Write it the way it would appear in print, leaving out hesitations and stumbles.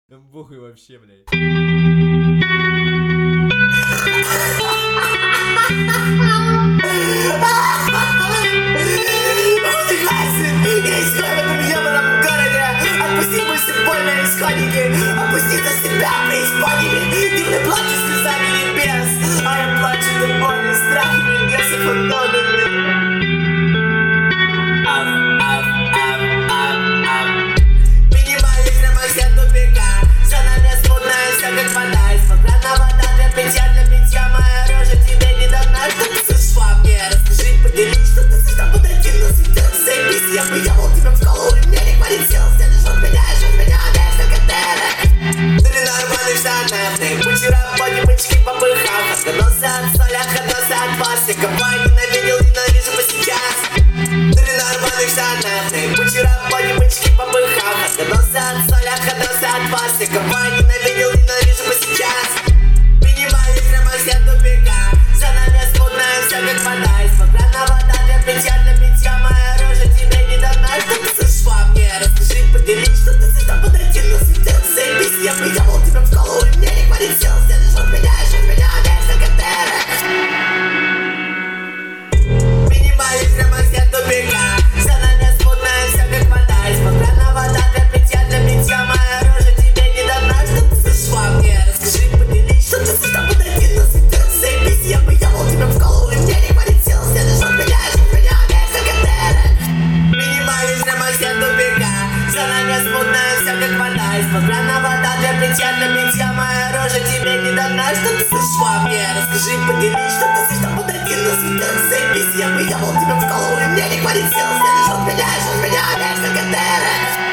Нам похуй вообще, блядь. Отпусти мысли больно исходники, опусти на себя преисподними. Ты мне плачешь слезами небес, а я плачу до боли, страхами, бесов и тонами. Минимальный громозет тупика, за нами смутная, все как вода. Из-под крана вода для питья, моя рожа тебе не дана. Что ты сошла мне, расскажи, поделись, что ты сюда подойти, но светил, заебись. Я выебал тебя в голову, и мне не хватит сил. Следишь от меня, опять на катере. Ты нормальный штанах, ты будь работе, бычки попыхал. Отказался от соли, отказался от пластика, ненавижу по сейчас. Ты нормальный штанах, ты будь работе, бычки попыхал. Отказался от соли, отказался от пластика, ненавижу по сейчас. Минимальный громозет тупика, за нами смутная, все как вода. Из-под крана вода для питья, моя рожа тебе не дана. Что ты сошла мне, расскажи, поделись, что ты сюда подойти, но светил, заебись. Я выебал тебя в голову, и мне не хватит сил. Следишь от меня, опять на катере. Минимальный громозет тупика, за нами смутная, все как вода. Из-под крана вода для питья, моя рожа тебе не дана. Что ты сошла мне, расскажи, поделись, что ты сюда подойти, но светил, заебись. Я выебал тебя в голову, и мне не хватит сил. Следишь от меня, опять на катере. Минимальный громозет тупика, за нами смутная, все как вода. Из-под крана вода для питья, моя рожа тебе не дана. Что ты сошла мне, расскажи, поделись, что ты сюда подойти, но светил, заебись. Я выебал тебя в голову, и мне не хватит сил. Следишь от меня, опять на катере.